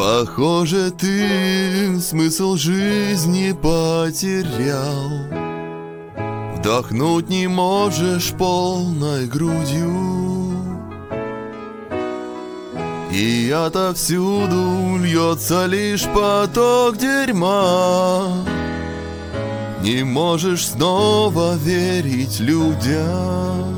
Похоже, ты смысл жизни потерял. Вдохнуть не можешь полной грудью, и отовсюду льется лишь поток дерьма. Не можешь снова верить людям.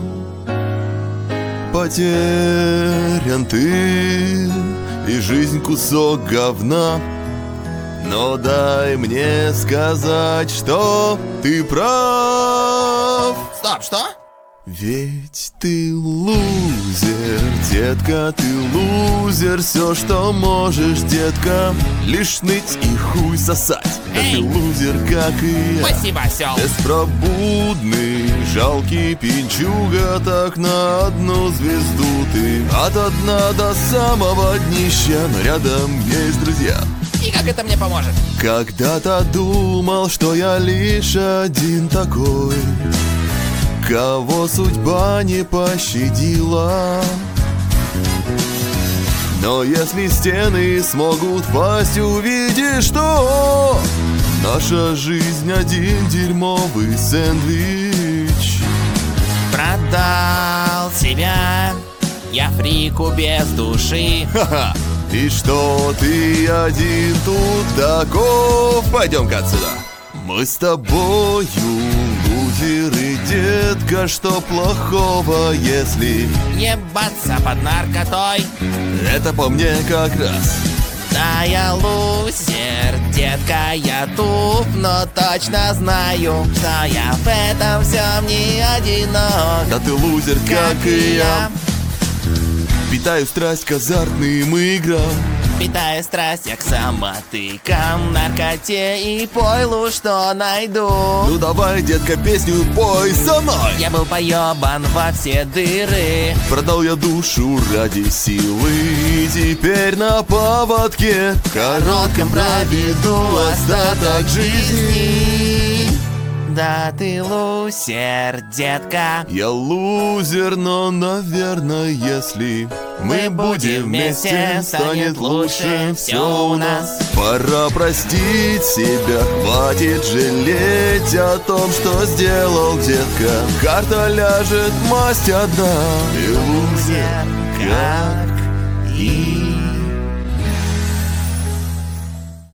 Потерян ты, и жизнь кусок говна. Но дай мне сказать, что ты прав. Стоп, что? Ведь ты лузер, детка, ты лузер. Все, что можешь, детка, лишь ныть и хуй сосать. Да ты лузер, как и я. Спасибо, осел. Беспробудный, жалкий пинчуга. Так на одну звезду ты от дна до самого днища. Но рядом есть друзья. И как это мне поможет? Когда-то думал, что я лишь один такой, кого судьба не пощадила. Но если стены смогут пасть, увидишь, что наша жизнь один дерьмовый сэндвич. Продал себя, я фрику без души. Ха-ха! И что ты один тут таков? Пойдем-ка отсюда. Мы с тобою лузеры, детка, что плохого, если Ебаться под наркотой. это по мне как раз. Да, я лузер, детка, я туп, но точно знаю, что я в этом всем не одинок. Да ты лузер, как и я. Питаю страсть к азартным играм. Питаю страсть я к самотыкам, наркоте и пойлу, что найду. Ну давай, детка, песню пой со мной. Я был поебан во все дыры. Продал я душу ради силы, и теперь на поводке коротком проведу остаток жизни. Да ты лузер, детка. Я лузер, но, наверное, если мы будем вместе, станет лучше все у нас. Пора простить себя, хватит жалеть о том, что сделал, детка. Карта ляжет, масть одна, и лузер, как и